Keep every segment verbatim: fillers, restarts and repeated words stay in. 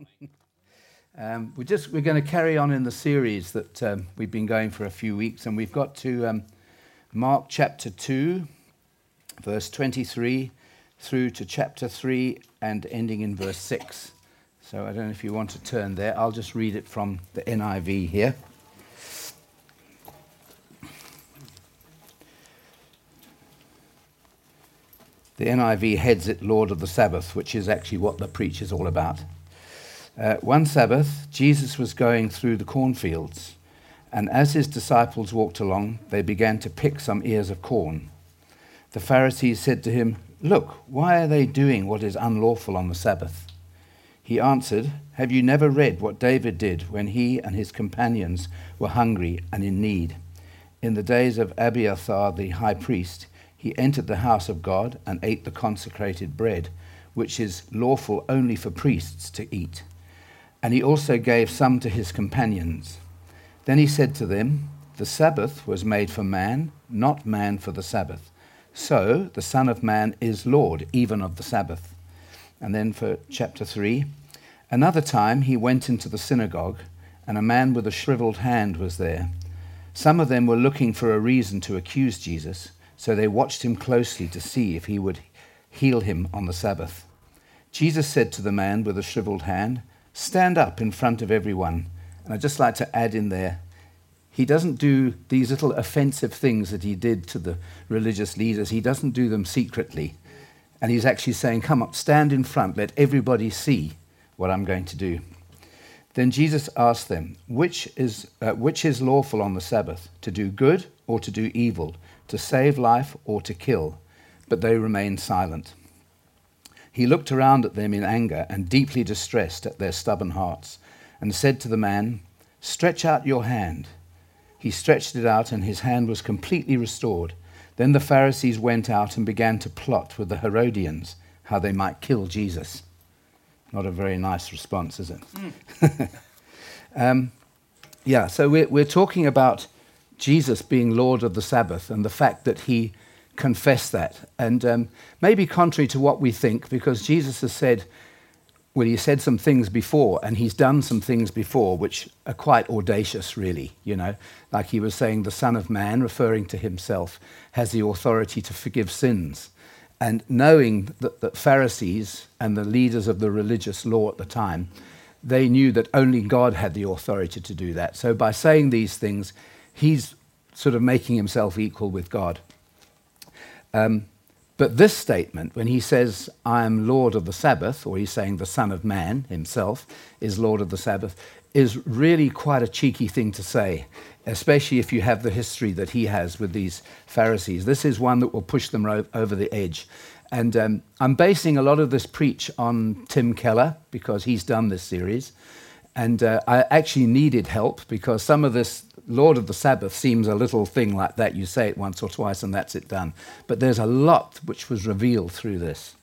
Um, we're just we're going to carry on in the series that um, we've been going for a few weeks, and we've got to um, Mark chapter two, verse twenty-three, through to chapter three, and ending in verse six. So I don't know if you want to turn there. I'll just read it from the N I V here. The N I V heads it Lord of the Sabbath, which is actually what the preach is all about. Uh, one Sabbath, Jesus was going through the cornfields, and as his disciples walked along, they began to pick some ears of corn. The Pharisees said to him, "Look, why are they doing what is unlawful on the Sabbath?" He answered, "Have you never read what David did when he and his companions were hungry and in need? In the days of Abiathar the high priest, he entered the house of God and ate the consecrated bread, which is lawful only for priests to eat. And he also gave some to his companions. Then he said to them, 'The Sabbath was made for man, not man for the Sabbath. So the Son of Man is Lord, even of the Sabbath.'" And then for chapter three, another time he went into the synagogue, and a man with a shriveled hand was there. Some of them were looking for a reason to accuse Jesus, so they watched him closely to see if he would heal him on the Sabbath. Jesus said to the man with the shriveled hand, "Stand up in front of everyone." And I'd just like to add in there, he doesn't do these little offensive things that he did to the religious leaders. He doesn't do them secretly. And he's actually saying, "Come up, stand in front, let everybody see what I'm going to do." Then Jesus asked them, which is, uh, which is lawful on the Sabbath, to do good or to do evil, to save life or to kill? But they remained silent. He looked around at them in anger and deeply distressed at their stubborn hearts, and said to the man, "Stretch out your hand." He stretched it out, and his hand was completely restored. Then the Pharisees went out and began to plot with the Herodians how they might kill Jesus. Not a very nice response, is it? Mm. um, yeah, so we're, we're talking about Jesus being Lord of the Sabbath and the fact that he confess that. And um, maybe contrary to what we think, because Jesus has said, well, he said some things before, and he's done some things before which are quite audacious, really, you know. Like he was saying, the Son of Man, referring to himself, has the authority to forgive sins. And knowing that the Pharisees and the leaders of the religious law at the time, they knew that only God had the authority to do that. So by saying these things, he's sort of making himself equal with God. Um, but this statement, when he says, "I am Lord of the Sabbath," or he's saying the Son of Man himself is Lord of the Sabbath, is really quite a cheeky thing to say, especially if you have the history that he has with these Pharisees. This is one that will push them ro- over the edge. And um, I'm basing a lot of this preach on Tim Keller, because he's done this series. And uh, I actually needed help, because some of this Lord of the Sabbath seems a little thing like that. You say it once or twice and that's it done. But there's a lot which was revealed through this.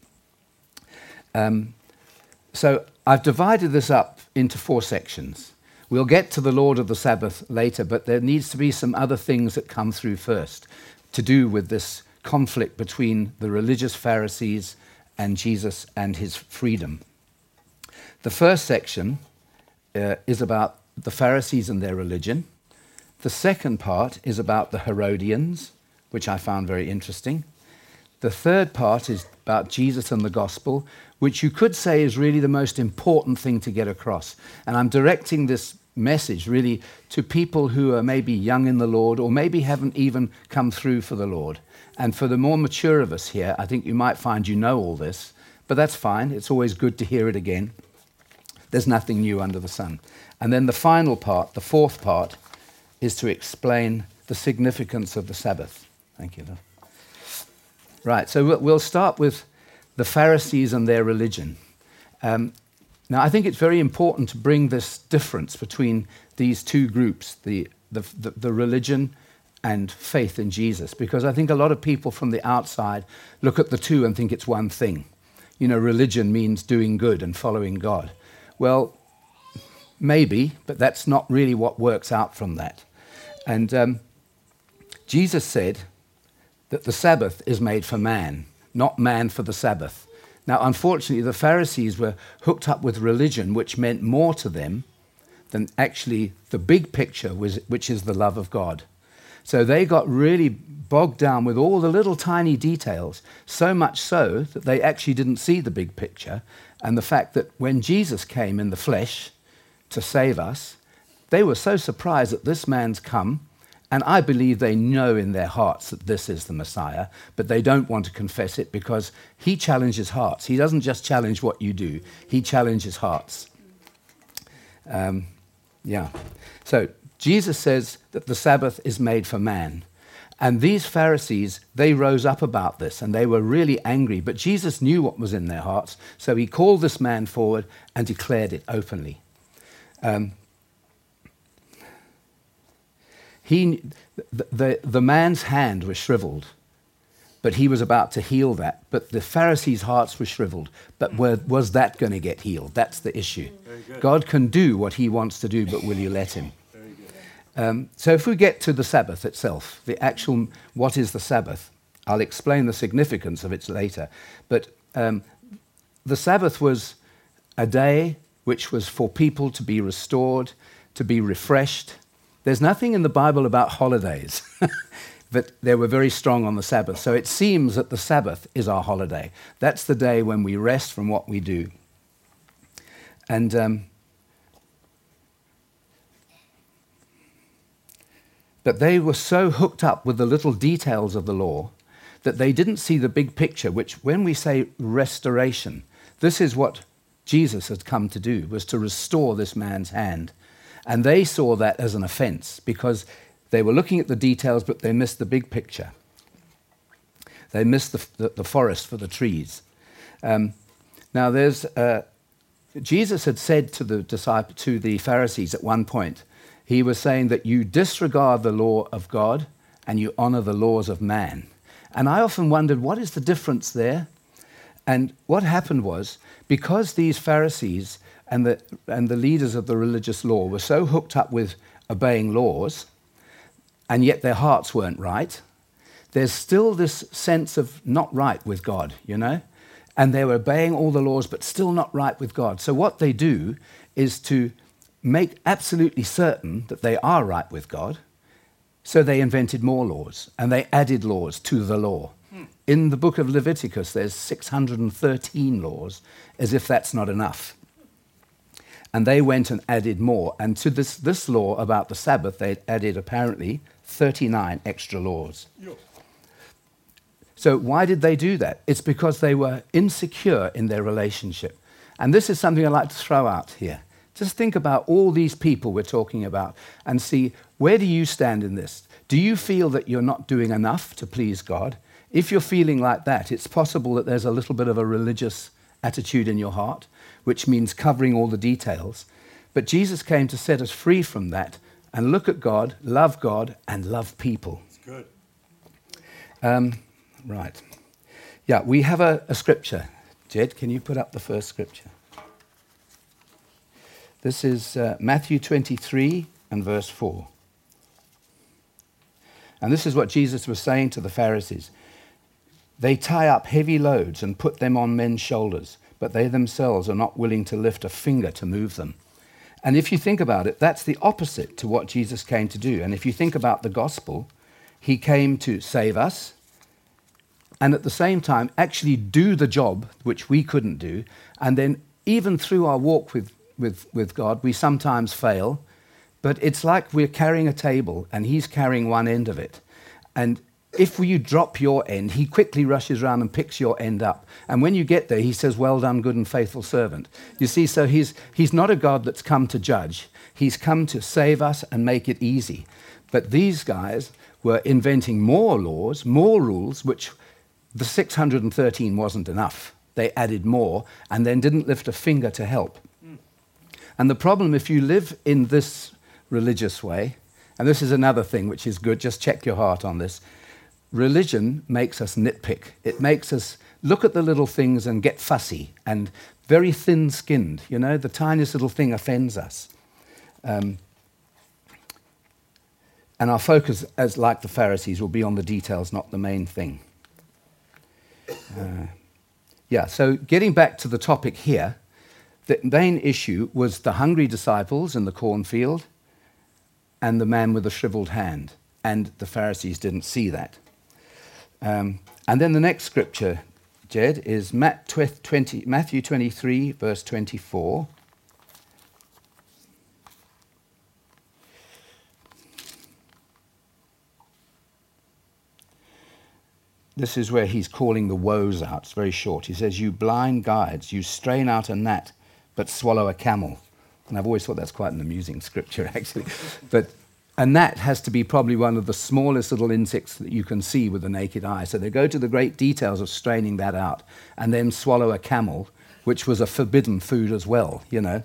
Um, so I've divided this up into four sections. We'll get to the Lord of the Sabbath later, but there needs to be some other things that come through first to do with this conflict between the religious Pharisees and Jesus and his freedom. The first section uh, is about the Pharisees and their religion. The second part is about the Herodians, which I found very interesting. The third part is about Jesus and the gospel, which you could say is really the most important thing to get across. And I'm directing this message really to people who are maybe young in the Lord, or maybe haven't even come through for the Lord. And for the more mature of us here, I think you might find you know all this, but that's fine. It's always good to hear it again. There's nothing new under the sun. And then the final part, the fourth part, is to explain the significance of the Sabbath. Thank you, love. Right, so we'll start with the Pharisees and their religion. Um, now, I think it's very important to bring this difference between these two groups, the, the, the, the religion and faith in Jesus, because I think a lot of people from the outside look at the two and think it's one thing. You know, religion means doing good and following God. Well, maybe, but that's not really what works out from that. And um, Jesus said that the Sabbath is made for man, not man for the Sabbath. Now, unfortunately, the Pharisees were hooked up with religion, which meant more to them than actually the big picture, was, which is the love of God. So they got really bogged down with all the little tiny details, so much so that they actually didn't see the big picture, and the fact that when Jesus came in the flesh to save us, they were so surprised that this man's come, and I believe they know in their hearts that this is the Messiah, but they don't want to confess it because he challenges hearts. He doesn't just challenge what you do, he challenges hearts. Um, yeah. So Jesus says that the Sabbath is made for man. And these Pharisees, they rose up about this, and they were really angry. But Jesus knew what was in their hearts, so he called this man forward and declared it openly. Um, he, the, the, the man's hand was shriveled, but he was about to heal that. But the Pharisees' hearts were shriveled. But were, was that going to get healed? That's the issue. God can do what he wants to do, but will you let him? Um, so if we get to the Sabbath itself, the actual, what is the Sabbath? I'll explain the significance of it later. But um, the Sabbath was a day which was for people to be restored, to be refreshed. There's nothing in the Bible about holidays, but they were very strong on the Sabbath. So it seems that the Sabbath is our holiday. That's the day when we rest from what we do. And um, but they were so hooked up with the little details of the law that they didn't see the big picture, which when we say restoration, this is what Jesus had come to do, was to restore this man's hand. And they saw that as an offense because they were looking at the details, but they missed the big picture. They missed the, the, the forest for the trees. Um, now, there's uh, Jesus had said to the disciple, to the Pharisees at one point, he was saying that you disregard the law of God and you honor the laws of man. And I often wondered, what is the difference there? And what happened was, because these Pharisees and the, and the leaders of the religious law were so hooked up with obeying laws, and yet their hearts weren't right, there's still this sense of not right with God, you know? And they were obeying all the laws, but still not right with God. So what they do is to make absolutely certain that they are right with God, so they invented more laws, and they added laws to the law. Hmm. In the book of Leviticus, there's six hundred thirteen laws, as if that's not enough. And they went and added more, and to this, this law about the Sabbath, they added apparently thirty-nine extra laws. Yo. So why did they do that? It's because they were insecure in their relationship. And this is something I'd like to throw out here. Just think about all these people we're talking about and see, where do you stand in this? Do you feel that you're not doing enough to please God? If you're feeling like that, it's possible that there's a little bit of a religious attitude in your heart, which means covering all the details. But Jesus came to set us free from that and look at God, love God, and love people. That's good. Um, right. Yeah, we have a, a scripture. Jed, can you put up the first scripture? This is uh, Matthew twenty-three and verse four. And this is what Jesus was saying to the Pharisees. They tie up heavy loads and put them on men's shoulders, but they themselves are not willing to lift a finger to move them. And if you think about it, that's the opposite to what Jesus came to do. And if you think about the gospel, he came to save us and at the same time actually do the job which we couldn't do. And then even through our walk with With, with God, we sometimes fail, but it's like we're carrying a table and he's carrying one end of it. And if you drop your end, he quickly rushes around and picks your end up. And when you get there, he says, well done, good and faithful servant. You see, so he's, he's not a God that's come to judge. He's come to save us and make it easy. But these guys were inventing more laws, more rules, which the six hundred thirteen wasn't enough. They added more and then didn't lift a finger to help. And the problem, if you live in this religious way, and this is another thing which is good, just check your heart on this. Religion makes us nitpick. It makes us look at the little things and get fussy and very thin-skinned. You know, the tiniest little thing offends us. Um, and our focus, as like the Pharisees, will be on the details, not the main thing. Uh, Yeah, so getting back to the topic here, the main issue was the hungry disciples in the cornfield and the man with the shriveled hand. And the Pharisees didn't see that. Um, and then the next scripture, Jed, is Matthew twenty-three, verse twenty-four. This is where he's calling the woes out. It's very short. He says, "You blind guides, you strain out a gnat, but swallow a camel." And I've always thought that's quite an amusing scripture, actually. But a gnat has to be probably one of the smallest little insects that you can see with the naked eye. So they go to the great details of straining that out and then swallow a camel, which was a forbidden food as well, you know.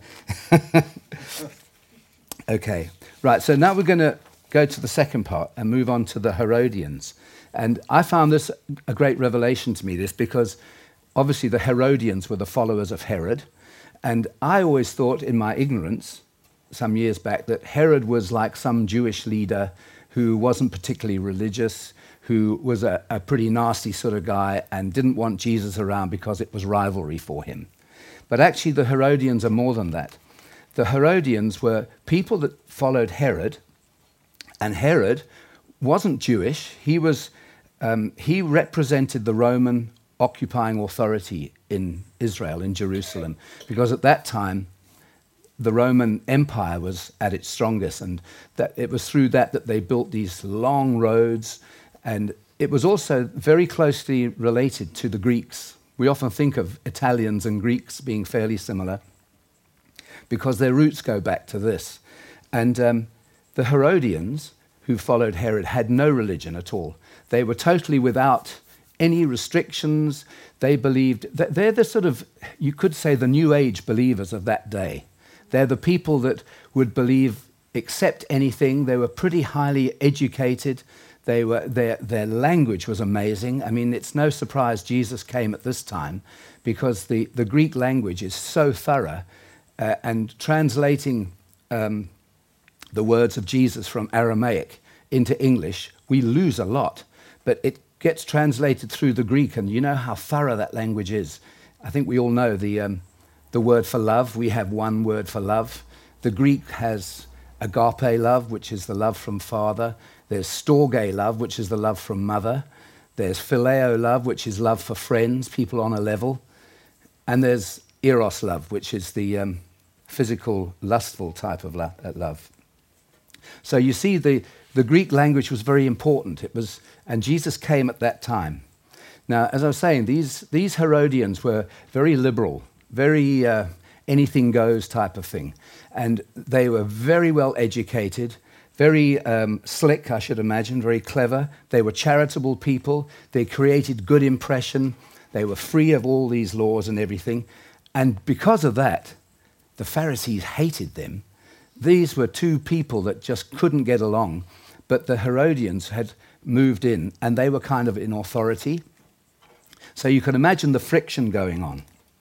Okay, right, so now we're going to go to the second part and move on to the Herodians. And I found this a great revelation to me, this, because obviously the Herodians were the followers of Herod. And I always thought in my ignorance some years back that Herod was like some Jewish leader who wasn't particularly religious, who was a, a pretty nasty sort of guy and didn't want Jesus around because it was rivalry for him. But actually the Herodians are more than that. The Herodians were people that followed Herod, and Herod wasn't Jewish. He was um, he represented the Roman occupying authority in Israel, in Jerusalem, because at that time the Roman Empire was at its strongest, and that it was through that that they built these long roads, and it was also very closely related to the Greeks. We often think of Italians and Greeks being fairly similar because their roots go back to this. And um, the Herodians, who followed Herod, had no religion at all. They were totally without any restrictions. They believed, they're the sort of, you could say, the New Age believers of that day. They're the people that would believe, accept anything. They were pretty highly educated. They were, their, their language was amazing. I mean, it's no surprise Jesus came at this time, because the, the Greek language is so thorough, uh, and translating um, the words of Jesus from Aramaic into English, we lose a lot. But it gets translated through the Greek, and you know how thorough that language is. I think we all know the um, the word for love. We have one word for love. The Greek has agape love, which is the love from father. There's storge love, which is the love from mother. There's phileo love, which is love for friends, people on a level. And there's eros love, which is the um, physical, lustful type of lo- uh, love. So you see, the, the Greek language was very important. It was, and Jesus came at that time. Now, as I was saying, these, these Herodians were very liberal, very uh, anything goes type of thing. And they were very well educated, very um, slick, I should imagine, very clever. They were charitable people. They created good impression. They were free of all these laws and everything. And because of that, the Pharisees hated them. These were two people that just couldn't get along, but the Herodians had moved in, and they were kind of in authority. So you can imagine the friction going on.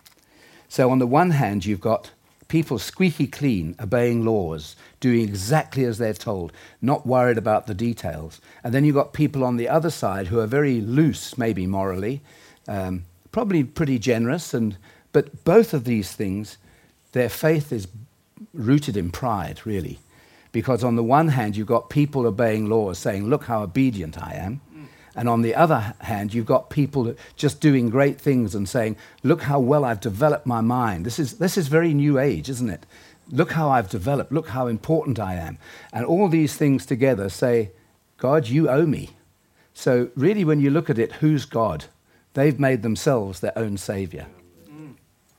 So on the one hand, you've got people squeaky clean, obeying laws, doing exactly as they're told, not worried about the details. And then you've got people on the other side who are very loose, maybe morally, um, probably pretty generous, and but both of these things, their faith is rooted in pride, really. Because on the one hand, you've got people obeying laws saying, look how obedient I am. Mm. And on the other hand, you've got people just doing great things and saying, look how well I've developed my mind. This is, this is very New Age, isn't it? Look how I've developed. Look how important I am. And all these things together say, God, you owe me. So really, when you look at it, who's God? They've made themselves their own savior. Mm.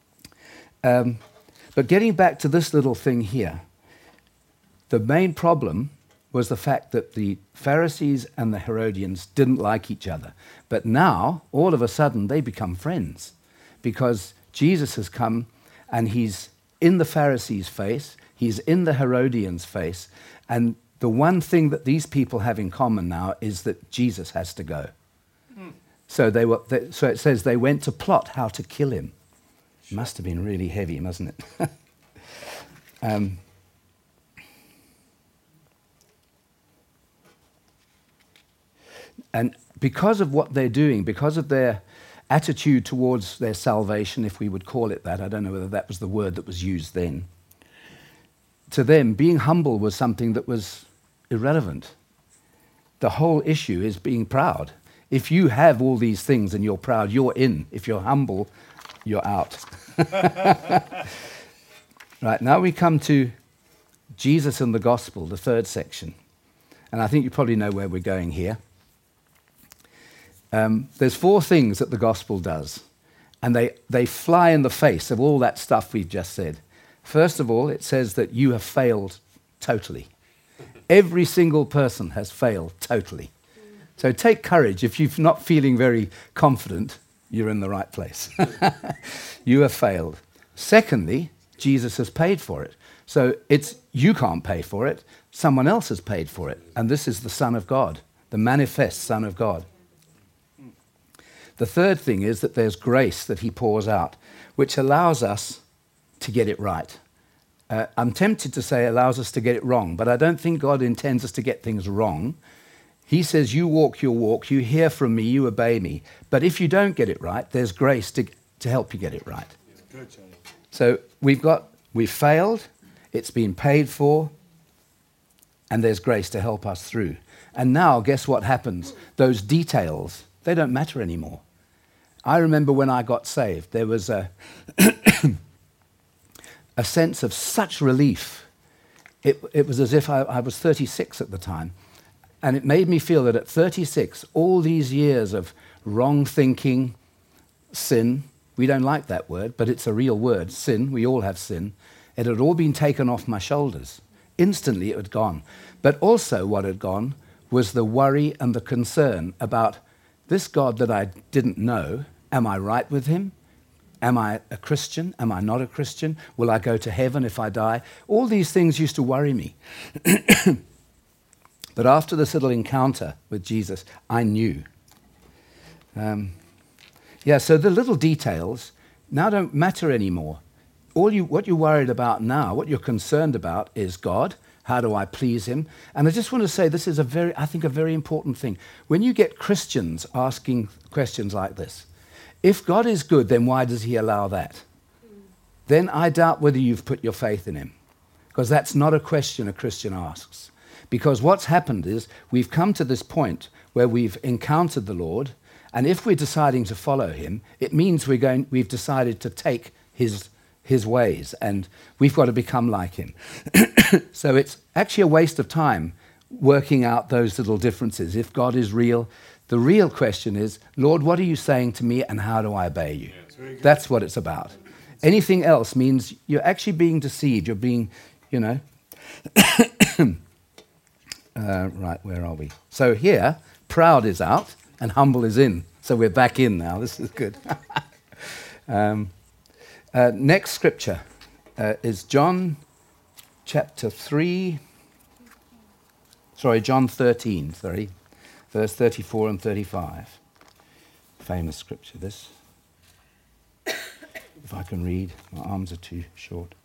Um, But getting back to this little thing here, the main problem was the fact that the Pharisees and the Herodians didn't like each other. But now, all of a sudden, they become friends because Jesus has come and he's in the Pharisees' face, he's in the Herodians' face, and the one thing that these people have in common now is that Jesus has to go. Mm. So, they were, they, so it says they went to plot how to kill him. Must have been really heavy, mustn't it? um, and because of what they're doing, because of their, attitude towards their salvation, if we would call it that. I don't know whether that was the word that was used then. To them, being humble was something that was irrelevant. The whole issue is being proud. If you have all these things and you're proud, you're in. If you're humble, you're out. Right, now we come to Jesus and the Gospel, the third section. And I think you probably know where we're going here. Um, there's four things that the Gospel does, and they, they fly in the face of all that stuff we've just said. First of all, it says that you have failed totally. Every single person has failed totally. So take courage. If you're not feeling very confident, you're in the right place. You have failed. Secondly, Jesus has paid for it. So it's you can't pay for it. Someone else has paid for it. And this is the Son of God, the manifest Son of God. The third thing is that there's grace that he pours out, which allows us to get it right. Uh, I'm tempted to say allows us to get it wrong, but I don't think God intends us to get things wrong. He says, you walk your walk, you hear from me, you obey me. But if you don't get it right, there's grace to, to help you get it right. Good, so we've got, we've failed, it's been paid for, and there's grace to help us through. And now, guess what happens? Those details, they don't matter anymore. I remember when I got saved, there was a, a sense of such relief. It, it was as if I, I was thirty-six at the time. And it made me feel that at thirty-six, all these years of wrong thinking, sin, we don't like that word, but it's a real word, sin, we all have sin, it had all been taken off my shoulders. Instantly it had gone. But also what had gone was the worry and the concern about this God that I didn't know, am I right with him? Am I a Christian? Am I not a Christian? Will I go to heaven if I die? All these things used to worry me. But after this little encounter with Jesus, I knew. Um, yeah, so the little details now don't matter anymore. All you, what you're worried about now, what you're concerned about is God. How do I please him? And I just want to say this is a very, I think, a very important thing. When you get Christians asking questions like this, if God is good, then why does he allow that? Then I doubt whether you've put your faith in him, because that's not a question a Christian asks. Because what's happened is we've come to this point where we've encountered the Lord, and if we're deciding to follow him, it means we're going, we've decided to take his, his ways, and we've got to become like him. So it's actually a waste of time working out those little differences. If God is real, the real question is, Lord, what are you saying to me, and how do I obey you? Yeah, that's what it's about. Anything else means you're actually being deceived. You're being, you know... Uh, right, where are we? So here, proud is out and humble is in. So we're back in now. This is good. um, uh, next scripture uh, is John chapter three. Sorry, John thirteen, sorry. Verse thirty-four and thirty-five. Famous scripture, this. If I can read, my arms are too short.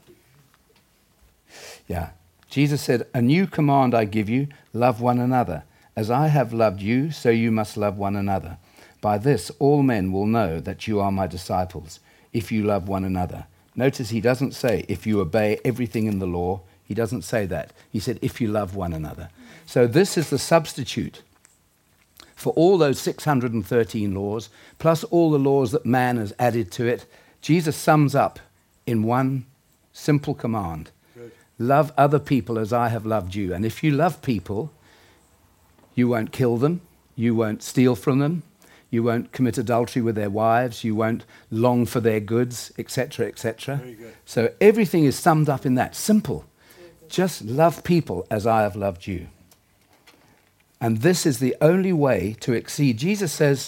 Yeah. Jesus said, a new command I give you, love one another. As I have loved you, so you must love one another. By this, all men will know that you are my disciples, if you love one another. Notice he doesn't say, if you obey everything in the law. He doesn't say that. He said, if you love one another. So this is the substitute for all those six hundred thirteen laws, plus all the laws that man has added to it. Jesus sums up in one simple command. Love other people as I have loved you. And if you love people, you won't kill them, you won't steal from them, you won't commit adultery with their wives, you won't long for their goods, et cetera, et cetera. So everything is summed up in that. Simple. Just love people as I have loved you. And this is the only way to exceed. Jesus says,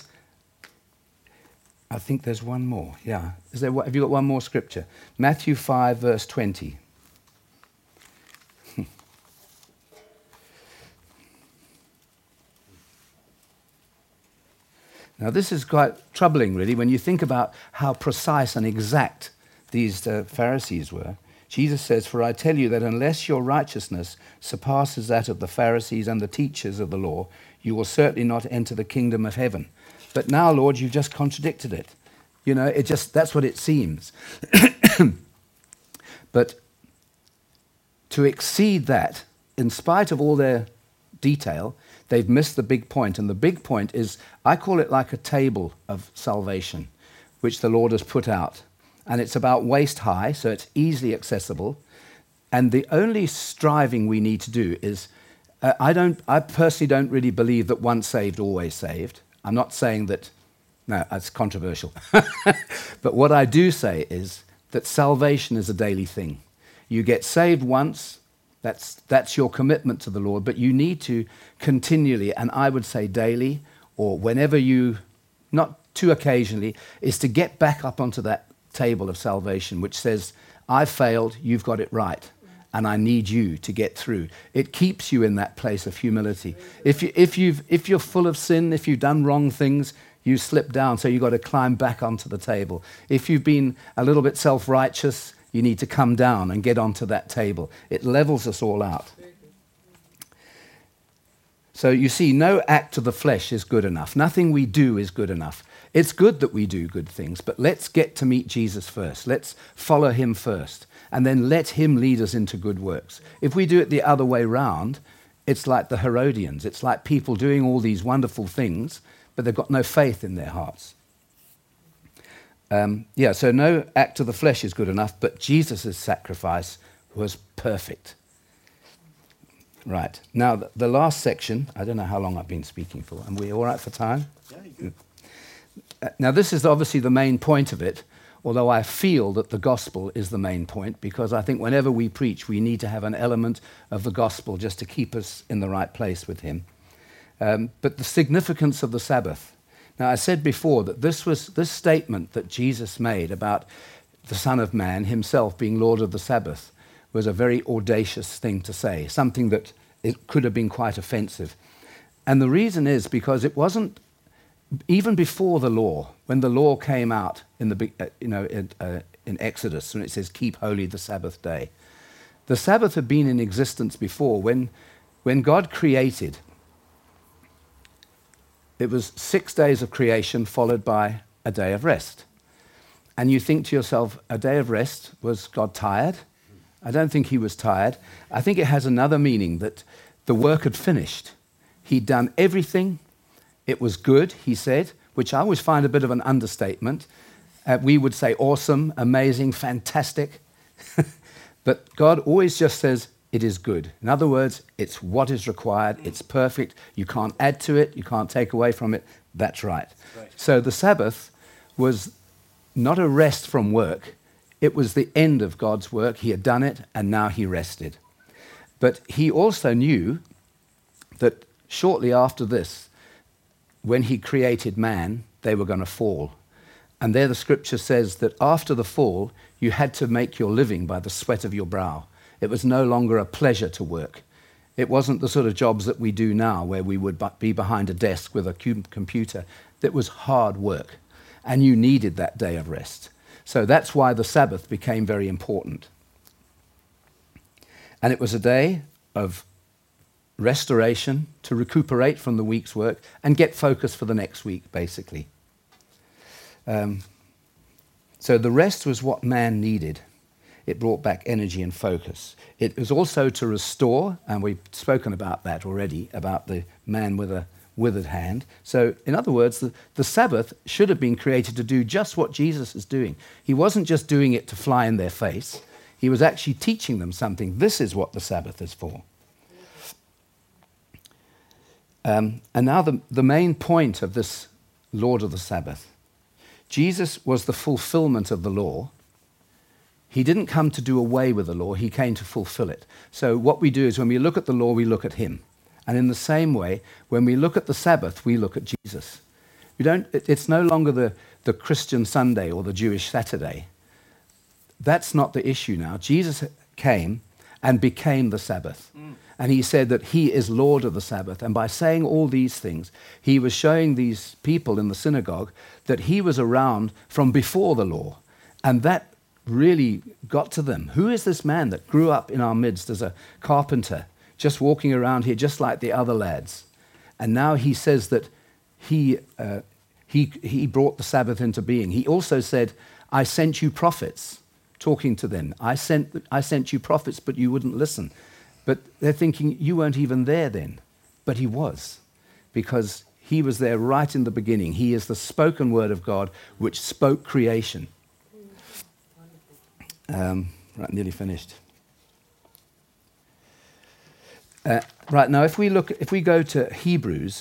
I think there's one more. Yeah. Is there? Have you got one more scripture? Matthew five, verse twenty. Now, this is quite troubling, really, when you think about how precise and exact these uh, Pharisees were. Jesus says, for I tell you that unless your righteousness surpasses that of the Pharisees and the teachers of the law, you will certainly not enter the kingdom of heaven. but now, Lord, you've just contradicted it. You know, it just, that's what it seems. But to exceed that, in spite of all their detail, they've missed the big point. And the big point is, I call it like a table of salvation, which the Lord has put out. And it's about waist high, so it's easily accessible. And the only striving we need to do is, uh, I don't, I personally don't really believe that once saved, always saved. I'm not saying that, no, that's controversial. But what I do say is that salvation is a daily thing. You get saved once, that's, that's your commitment to the Lord, but you need to continually, and I would say daily, or whenever you, not too occasionally, is to get back up onto that table of salvation, which says, I failed, you've got it right, and I need you to get through. It keeps you in that place of humility. If, you, if, you've, if you're full of sin, if you've done wrong things, you slip down, so you've got to climb back onto the table. If you've been a little bit self-righteous, you need to come down and get onto that table. It levels us all out. So you see, no act of the flesh is good enough. Nothing we do is good enough. It's good that we do good things, but let's get to meet Jesus first. Let's follow him first, and then let him lead us into good works. If we do it the other way round, it's like the Herodians. It's like people doing all these wonderful things, but they've got no faith in their hearts. Um, yeah, so no act of the flesh is good enough, but Jesus' sacrifice was perfect. Right. Now, the, the last section, I don't know how long I've been speaking for. Are we all right for time? Yeah, you're good. Uh, now, this is obviously the main point of it, although I feel that the gospel is the main point, because I think whenever we preach, we need to have an element of the gospel just to keep us in the right place with him. Um, but the significance of the Sabbath. Now, I said before that this was this statement that Jesus made about the Son of Man himself being Lord of the Sabbath was a very audacious thing to say, something that it could have been quite offensive. And the reason is because it wasn't, even before the law, when the law came out in the uh, you know in, uh, in Exodus, when it says, keep holy the Sabbath day, the Sabbath had been in existence before. When, when God created, it was six days of creation followed by a day of rest. And you think to yourself, a day of rest, was God tired? I don't think he was tired. I think it has another meaning, that the work had finished. He'd done everything. It was good, he said, which I always find a bit of an understatement. Uh, we would say awesome, amazing, fantastic. But God always just says, it is good. In other words, it's what is required. It's perfect. You can't add to it. You can't take away from it. That's right. Right. So the Sabbath was not a rest from work. It was the end of God's work. He had done it, and now he rested. But he also knew that shortly after this, when he created man, they were going to fall. And there the scripture says that after the fall, you had to make your living by the sweat of your brow. It was no longer a pleasure to work. It wasn't the sort of jobs that we do now where we would be behind a desk with a computer. It was hard work, and you needed that day of rest. So that's why the Sabbath became very important. And it was a day of restoration, to recuperate from the week's work and get focus for the next week, basically. Um, so the rest was what man needed. It brought back energy and focus. It was also to restore, and we've spoken about that already, about the man with a withered hand. So, in other words, the, the Sabbath should have been created to do just what Jesus is doing. He wasn't just doing it to fly in their face. He was actually teaching them something. This is what the Sabbath is for. Um, and now the, the main point of this Lord of the Sabbath. Jesus was the fulfillment of the law. He didn't come to do away with the law, he came to fulfill it. So what we do is when we look at the law, we look at him. And in the same way, when we look at the Sabbath, we look at Jesus. We don't, it, it's no longer the, the Christian Sunday or the Jewish Saturday. That's not the issue now. Jesus came and became the Sabbath. Mm. And he said that he is Lord of the Sabbath. And by saying all these things, he was showing these people in the synagogue that he was around from before the law. And that really got to them. Who is this man that grew up in our midst as a carpenter, just walking around here just like the other lads? And now he says that he uh, He, he brought the Sabbath into being. He also said, I sent you prophets, talking to them. I sent, I sent you prophets, but you wouldn't listen. But they're thinking, you weren't even there then. But he was, because he was there right in the beginning. He is the spoken word of God, which spoke creation. Um, right, nearly finished. Uh, right, now if we look, if we go to Hebrews,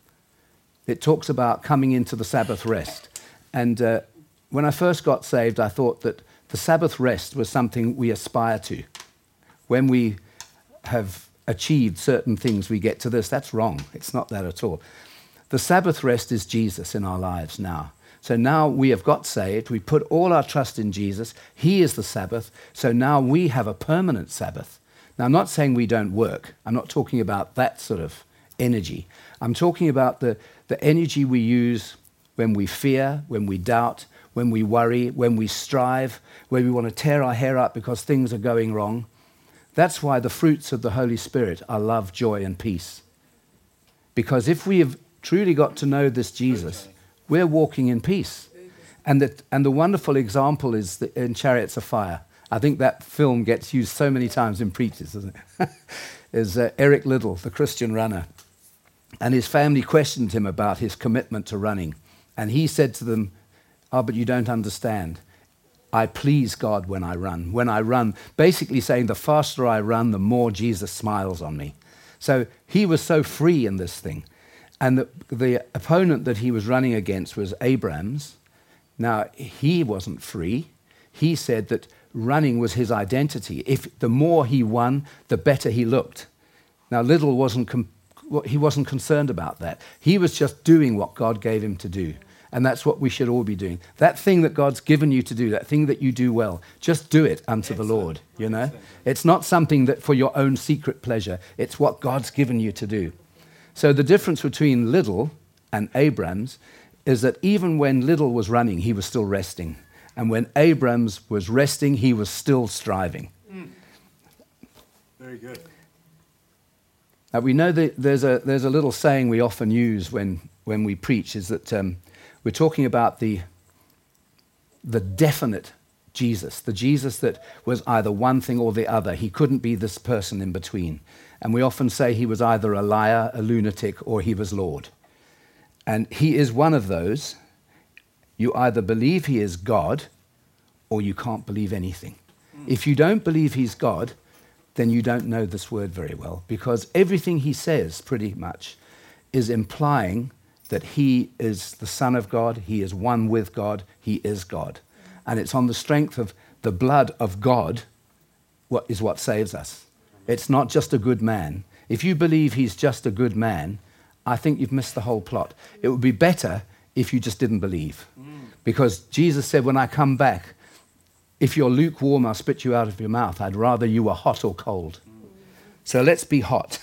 it talks about coming into the Sabbath rest. And uh, when I first got saved, I thought that the Sabbath rest was something we aspire to. When we have achieved certain things, we get to this. That's wrong. It's not that at all. The Sabbath rest is Jesus in our lives now. So now we have got saved. We put all our trust in Jesus. He is the Sabbath. So now we have a permanent Sabbath. Now, I'm not saying we don't work. I'm not talking about that sort of energy. I'm talking about the, the energy we use when we fear, when we doubt, when we worry, when we strive, when we want to tear our hair up because things are going wrong. That's why the fruits of the Holy Spirit are love, joy, and peace. Because if we have truly got to know this Jesus, we're walking in peace. And the, and the wonderful example is the, in Chariots of Fire. I think that film gets used so many times in preachers, doesn't it? is uh, Eric Liddell, the Christian runner. And his family questioned him about his commitment to running. And he said to them, oh, but you don't understand. I please God when I run. When I run, basically saying the faster I run, the more Jesus smiles on me. So he was so free in this thing. And the, the opponent that he was running against was Abrams. Now, he wasn't free. He said that running was his identity. If the more he won, the better he looked. Now, Liddell wasn't, com- he wasn't concerned about that. He was just doing what God gave him to do. And that's what we should all be doing. That thing that God's given you to do, that thing that you do well, just do it unto Excellent. The Lord, you know. Excellent. It's not something that for your own secret pleasure. It's what God's given you to do. So the difference between Liddell and Abrams is that even when Liddell was running, he was still resting. And when Abrams was resting, he was still striving. Mm. Very good. Now we know that there's a, there's a little saying we often use when, when we preach, is that um, we're talking about the, the definite Jesus, the Jesus that was either one thing or the other. He couldn't be this person in between. And we often say he was either a liar, a lunatic, or he was Lord. And he is one of those. You either believe he is God, or you can't believe anything. Mm. If you don't believe he's God, then you don't know this word very well, because everything he says, pretty much, is implying that he is the Son of God, he is one with God, he is God. And it's on the strength of the blood of God what is what saves us. It's not just a good man. If you believe he's just a good man, I think you've missed the whole plot. It would be better if you just didn't believe. Because Jesus said, when I come back, if you're lukewarm, I'll spit you out of your mouth. I'd rather you were hot or cold. So let's be hot.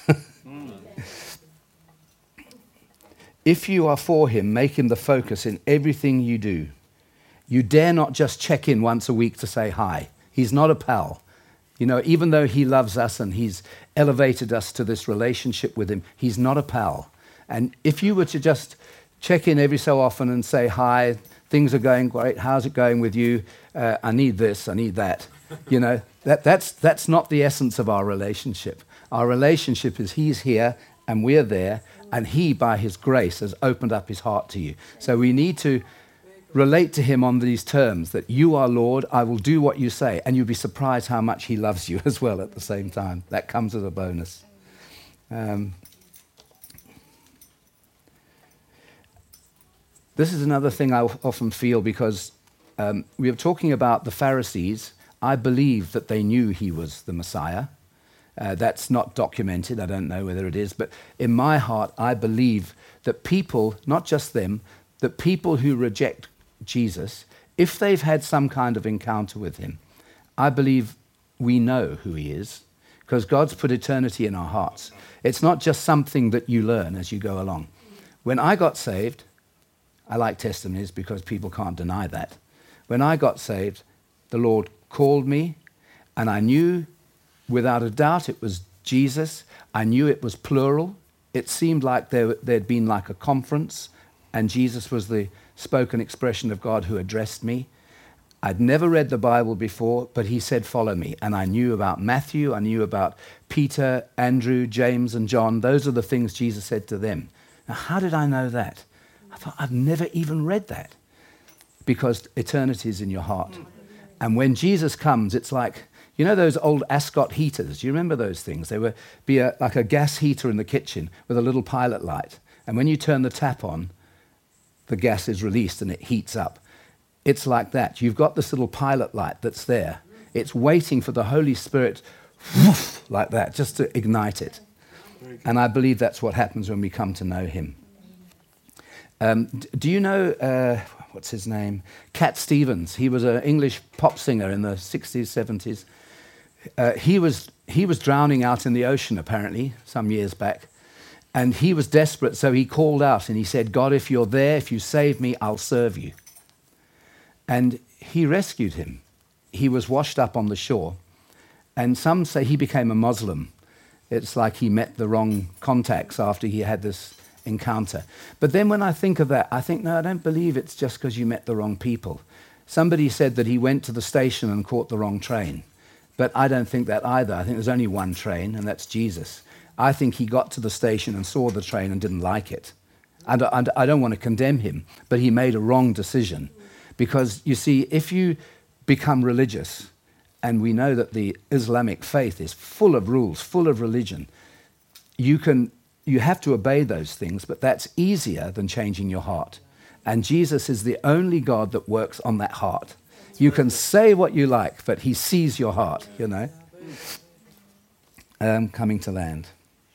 If you are for him, make him the focus in everything you do. You dare not just check in once a week to say hi. He's not a pal. You know, even though he loves us and he's elevated us to this relationship with him, he's not a pal. And if you were to just check in every so often and say, hi, things are going great, how's it going with you? Uh, I need this, I need that. You know, that, that's, that's not the essence of our relationship. Our relationship is he's here and we're there, and he, by his grace, has opened up his heart to you. So we need to relate to him on these terms, that you are Lord, I will do what you say, and you'll be surprised how much he loves you as well at the same time. That comes as a bonus. Um, this is another thing I often feel, because um, we are talking about the Pharisees. I believe that they knew he was the Messiah. Uh, that's not documented. I don't know whether it is. But in my heart, I believe that people, not just them, that people who reject Jesus, if they've had some kind of encounter with him, I believe we know who he is, because God's put eternity in our hearts. It's not just something that you learn as you go along. When I got saved, I like testimonies because people can't deny that. When I got saved, the Lord called me, and I knew without a doubt it was Jesus. I knew it was plural. It seemed like there, there'd been like a conference, and Jesus was the spoken expression of God who addressed me. I'd never read the Bible before, but he said, follow me. And I knew about Matthew, I knew about Peter, Andrew, James, and John. Those are the things Jesus said to them. Now, how did I know that? I thought, I've never even read that. Because eternity is in your heart. And when Jesus comes, it's like, you know those old Ascot heaters? Do you remember those things? They would be a, like a gas heater in the kitchen with a little pilot light. And when you turn the tap on, the gas is released and it heats up. It's like that. You've got this little pilot light that's there. It's waiting for the Holy Spirit, whoosh, like that, just to ignite it. And I believe that's what happens when we come to know him. Um, d- do you know, uh, what's his name? Cat Stevens. He was an English pop singer in the sixties, seventies. Uh, he was he was drowning out in the ocean, apparently, some years back. And he was desperate, so he called out and he said, God, if you're there, if you save me, I'll serve you. And he rescued him. He was washed up on the shore. And some say he became a Muslim. It's like he met the wrong contacts after he had this encounter. But then when I think of that, I think, no, I don't believe it's just because you met the wrong people. Somebody said that he went to the station and caught the wrong train. But I don't think that either. I think there's only one train, and that's Jesus. I think he got to the station and saw the train and didn't like it. And I don't want to condemn him, but he made a wrong decision. Because, you see, if you become religious, and we know that the Islamic faith is full of rules, full of religion, you can, you have to obey those things, but that's easier than changing your heart. And Jesus is the only God that works on that heart. You can say what you like, but he sees your heart, you know. Um, coming to land.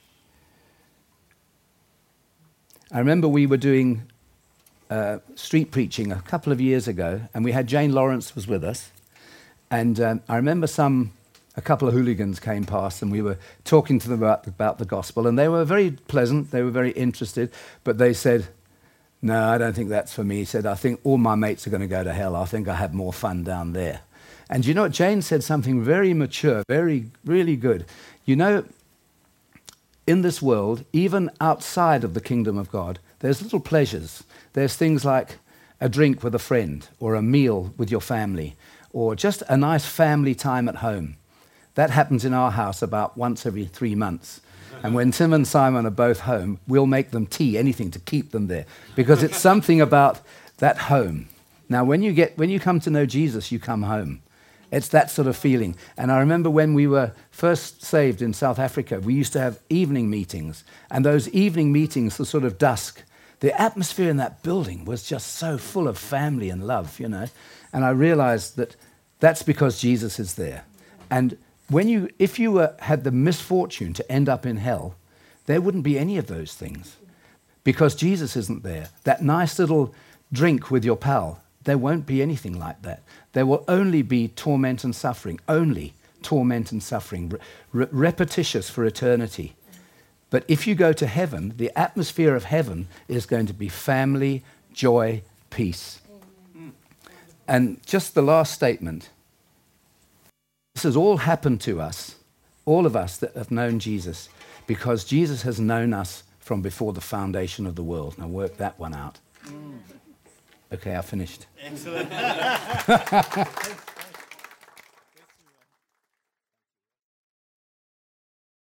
I remember we were doing uh, street preaching a couple of years ago, and we had Jane Lawrence was with us. And um, I remember some, a couple of hooligans came past, and we were talking to them about, about the gospel, and they were very pleasant, they were very interested, but they said, no, I don't think that's for me. He said, I think all my mates are going to go to hell. I think I have more fun down there. And you know what? Jane said something very mature, very, really good. You know, in this world, even outside of the kingdom of God, there's little pleasures. There's things like a drink with a friend, or a meal with your family, or just a nice family time at home. That happens in our house about once every three months. And when Tim and Simon are both home, we'll make them tea, anything to keep them there, because it's something about that home. Now, when you get when you come to know Jesus, you come home. It's that sort of feeling. And I remember when we were first saved in South Africa, we used to have evening meetings. And those evening meetings, the sort of dusk, the atmosphere in that building was just so full of family and love, you know. And I realized that that's because Jesus is there. And when you, if you were, had the misfortune to end up in hell, there wouldn't be any of those things because Jesus isn't there. That nice little drink with your pal, there won't be anything like that. There will only be torment and suffering, only torment and suffering, re- repetitious for eternity. But if you go to heaven, the atmosphere of heaven is going to be family, joy, peace. And just the last statement. This has all happened to us, all of us that have known Jesus, because Jesus has known us from before the foundation of the world. Now work that one out. Okay, I finished. Excellent.